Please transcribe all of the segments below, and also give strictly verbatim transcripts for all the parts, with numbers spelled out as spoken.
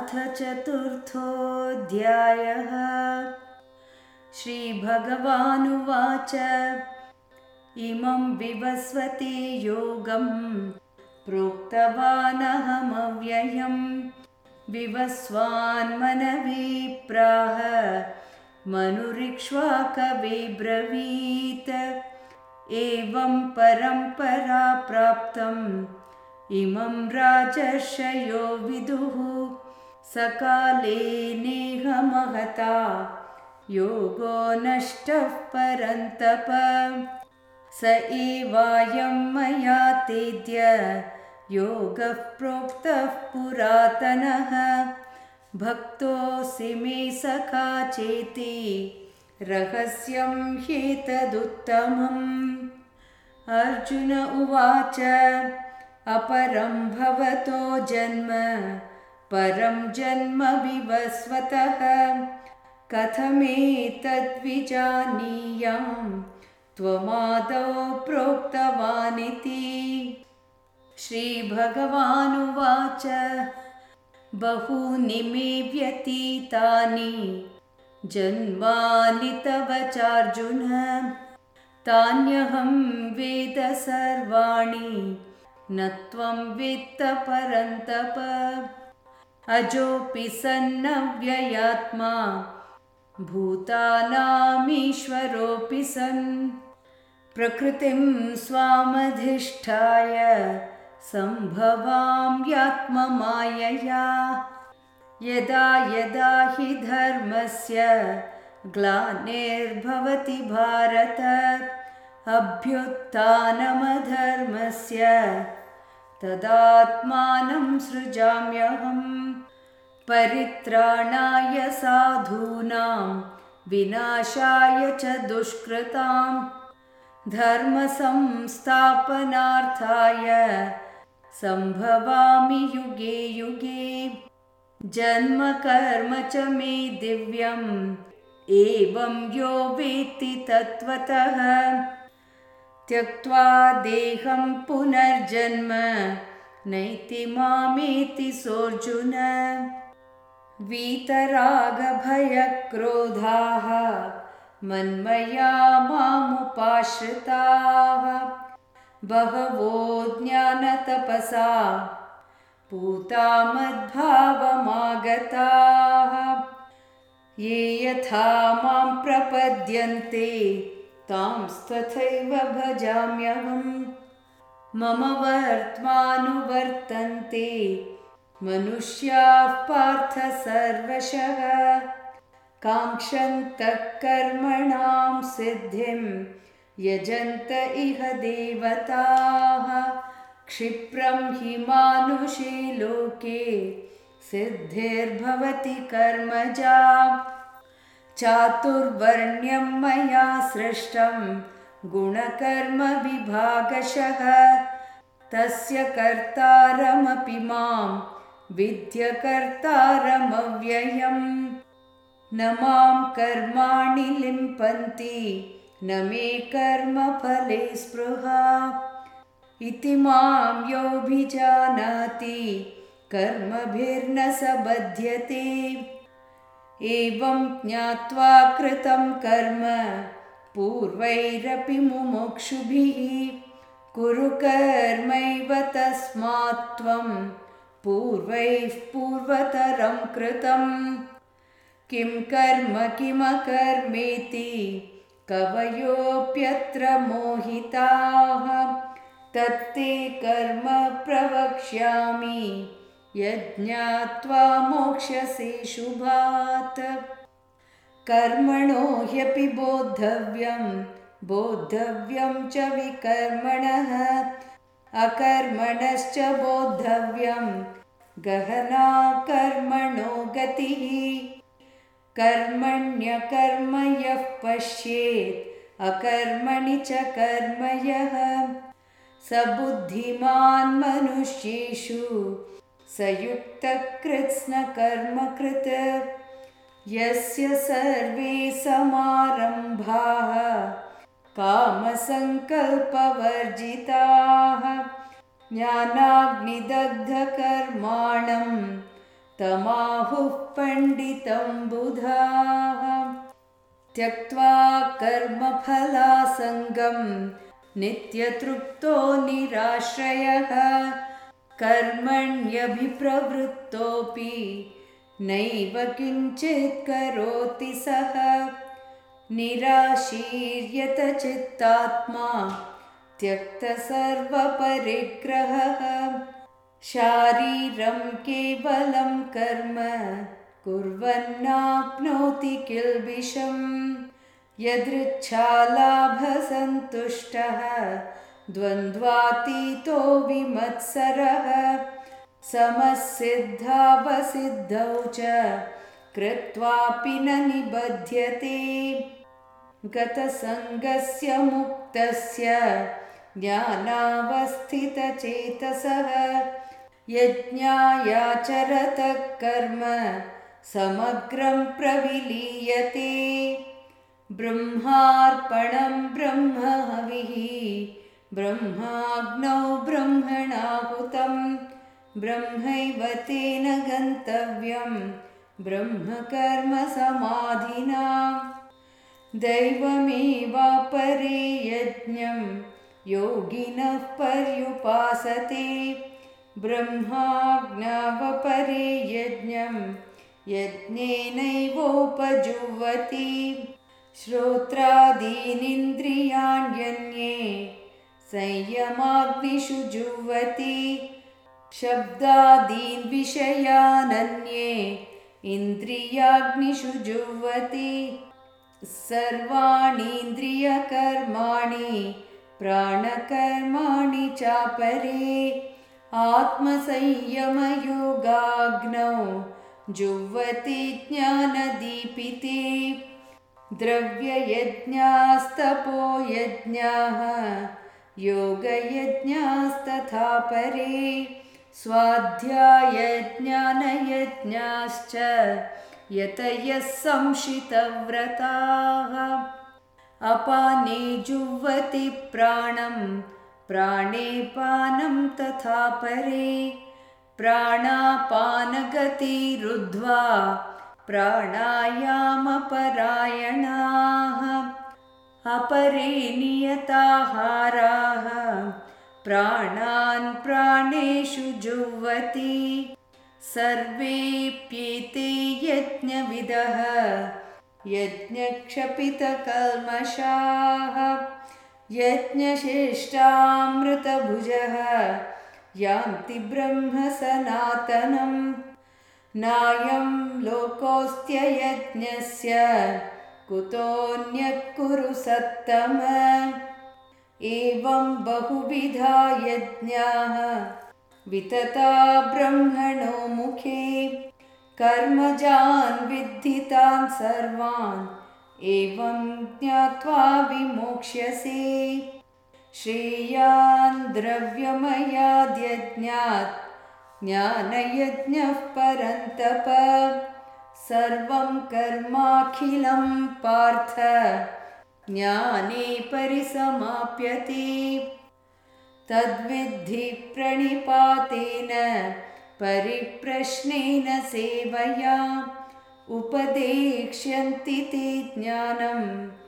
अथ चतुर्थोऽध्यायः। श्रीभगवानुवाच इमं विवस्वते योगं प्रोक्तवानहमव्ययं विवस्वान्मनवे प्राह मनुरिक्ष्वाकवे ब्रवीत्। एवं परम्परा प्राप्तम् इमं राजर्षयो विदुः सकाले नेह महता योगो नष्टः परन्तप। स एवायं मया तेद्य योगः प्रोक्तः पुरातनः भक्तोऽसि मे सखा चेति रहस्यं ह्येतदुत्तमम्। अर्जुन उवाच अपरं भवतो जन्म परं जन्म विवस्वतः कथमेतद्विजानीयाम् त्वमादौ प्रोक्तवानिति। श्रीभगवानुवाच बहूनि मे व्यतीतानि जन्मानि तव चार्जुन तान्यहं वेद सर्वाणि न त्वं वेत्त परन्तप। अजोऽपि सन्नव्ययात्मा भूतानामीश्वरोऽपि सन् प्रकृतिं स्वामधिष्ठाय सम्भवाम्यात्ममायया। यदा यदा हि धर्मस्य ग्लानिर्भवति भारत अभ्युत्थानमधर्मस्य तदात्मानं सृजाम्यहम्। परित्राणाय साधूनां विनाशाय च दुष्कृतां धर्मसंस्थापनार्थाय सम्भवामि युगे युगे। जन्म कर्म च मे दिव्यम् एवं यो वेत्ति तत्त्वतः त्यक्त्वा देहं पुनर्जन्म नैति मामेति सोऽर्जुन। वीतरागभयक्रोधाः मन्मया मामुपाश्रिताः बहवो ज्ञानतपसा पूता मद्भावमागताः। ये यथा मां प्रपद्यन्ते तांस्तथैव भजाम्यहम्। मम वर्त्मानुवर्तन्ते मनुष्याः पार्थ सर्वशः काङ्क्षन्तः कर्मणां सिद्धिं यजन्त इह देवताः। क्षिप्रं हि मानुषे लोके सिद्धिर्भवति कर्मजा। चातुर्वर्ण्यं मया सृष्टं गुणकर्म विभागशः तस्य कर्तारमपि मां विद्य कर्तारमव्ययम्। न मां कर्माणि लिम्पन्ति न मे कर्मफले स्पृहा इति मां योऽभिजानाति कर्मभिर्न स बध्यते। एवं ज्ञात्वा कृतं कर्म पूर्वैरपि मुमुक्षुभिः कुरु कर्मैव तस्मात् त्वं पूर्वैः पूर्वतरं कृतम्। किं कर्म किमकर्मेति कवयोऽप्यत्र मोहिताः तत्ते कर्म प्रवक्ष्यामि यज्ञात्वा मोक्ष्यसे शुभात्। कर्मणो ह्यपि बोद्धव्यं बोद्धव्यं च विकर्मणः अकर्मणश्च बोद्धव्यं गहना कर्मणो गतिः। कर्मण्यकर्म यः पश्येत् अकर्मणि च कर्म यः स बुद्धिमान् मनुष्येषु स युक्तः कृत्स्नकर्मकृत्। यस्य सर्वे समारम्भाः कामसङ्कल्पवर्जिताः ज्ञानाग्निदग्धकर्माणं तमाहुः पण्डितं बुधाः। त्यक्त्वा कर्मफलासङ्गं नित्यतृप्तो निराश्रयः कर्मण्यभिप्रवृत्तोऽपि नैव किञ्चित् करोति सः। निराशीर्यत चित्तात्मा त्यक्तसर्वपरिग्रहः शारीरं केवलं कर्म कुर्वन्नाप्नोति किल्बिषम्। यदृच्छालाभसन्तुष्टः द्वन्द्वातीतो विमत्सरः समसिद्धावसिद्धौ च कृत्वापि न निबध्यते। गतसङ्गस्य मुक्तस्य ज्ञानावस्थितचेतसः यज्ञायाचरतः कर्म समग्रं प्रविलीयते। ब्रह्मार्पणं ब्रह्महविः ब्रह्माग्नौ ब्रह्मणाहुतं ब्रह्मैव तेन गन्तव्यं ब्रह्मकर्म समाधिना। दैवमेवापरे यज्ञं योगिनः पर्युपासते ब्रह्माज्ञावपरे यज्ञं यज्ञेनैवोपजुह्वति। श्रोत्रादीनिन्द्रियाण्यन्ये संयमाग्निषु जुह्वति शब्दादीन् विषयानन्ये इन्द्रियाग्निषु जुह्वति। सर्वाणीन्द्रियकर्माणि प्राणकर्माणि चापरे आत्मसंयमयोगाग्नौ जुह्वति ज्ञानदीपिते। द्रव्ययज्ञास्तपो यज्ञाः योगयज्ञास्तथा परे स्वाध्यायज्ञानयज्ञाश्च यतयः संशितव्रताः। अपाने जुह्वति प्राणं प्राणे पानं तथा परे प्राणापानगतिरुद्ध्वा प्राणायामपरायणाः। अपरे नियताहाराः प्राणान् प्राणेषु जुह्वति। सर्वेऽप्येते यज्ञविदः यज्ञक्षपितकल्मषाः यज्ञशिष्टामृतभुजः यान्ति ब्रह्म सनातनम्। नायं लोकोऽस्त्ययज्ञस्य कुतोऽन्यः कुरु सत्तम। एवं बहुविधा यज्ञाः वितता ब्रह्मणो मुखे कर्मजान् विद्धितान् सर्वान् एवं ज्ञात्वा विमोक्ष्यसे। श्रेयान् द्रव्यमयाद्यज्ञात् ज्ञानयज्ञः परन्तप। सर्वं कर्माखिलं पार्थ ज्ञाने परिसमाप्यते। तद्विद्धि प्रणिपातेन परिप्रश्नेन सेवया उपदेक्ष्यन्ति ते ज्ञानं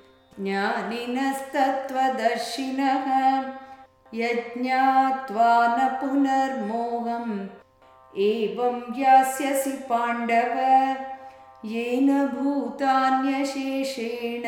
ज्ञानिनस्तत्त्वदर्शिनः। यज्ञात्वा न पुनर्मोहम् एवं यास्यसि पाण्डव। येन भूतान्यशेषेण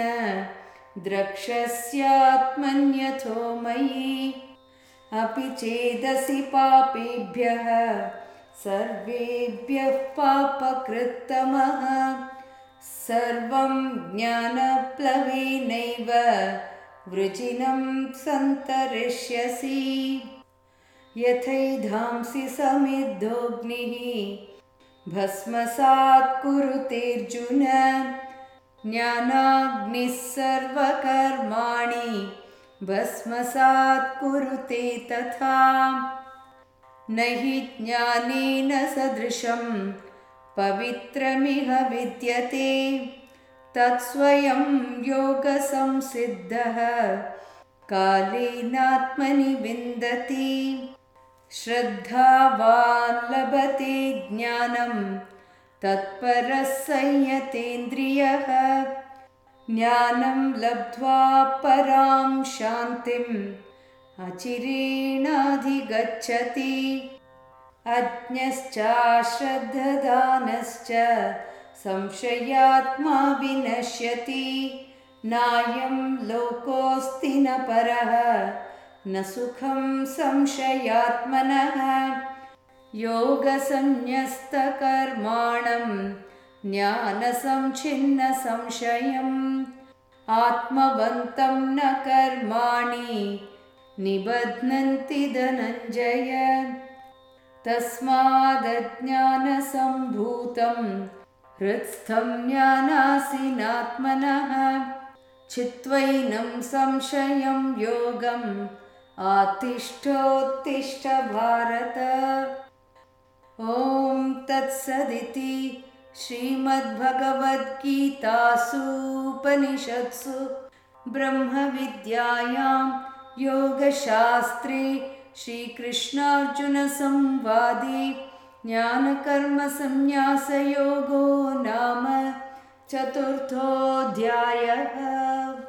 द्रक्ष्यस्यात्मन्यथो मयि। अपि चेदसि पापेभ्यः सर्वेभ्यः पापकृत्तमः। सर्वं ज्ञानप्लवेनैव वृजिनं सन्तरिष्यसि। यथैधांसि समिद्धोऽग्निः भस्मसात् कुरुतेऽर्जुन। ज्ञानाग्निः सर्वकर्माणि भस्मसात् कुरुते तथा। न हि ज्ञानेन सदृशं पवित्रमिह विद्यते। तत्स्वयं योगसंसिद्धः कालेनात्मनि विन्दति। श्रद्धावान् लभते ज्ञानं तत्परः संयतेन्द्रियः ज्ञानं लब्ध्वा परां शान्तिम् अचिरेणाधिगच्छति अज्ञश्चाश्रद्धदानश्च संशयात्मा विनश्यति नायं लोकोऽस्ति न परः न सुखं संशयात्मनः योगसंन्यस्तकर्माणं ज्ञानसंच्छिन्नसंशयम् आत्मवन्तं न कर्माणि निबध्नन्ति धनञ्जय तस्मादज्ञानसम्भूतं हृत्स्थं ज्ञानासीनात्मनः चित्वैनं संशयं योगम् आतिष्ठोत्तिष्ठ भारत। ॐ तत्सदिति श्रीमद्भगवद्गीतासु उपनिषत्सु ब्रह्मविद्यायां योगशास्त्रे श्रीकृष्णार्जुनसंवादे ज्ञानकर्मसंन्यासयोगो नाम चतुर्थोऽध्यायः।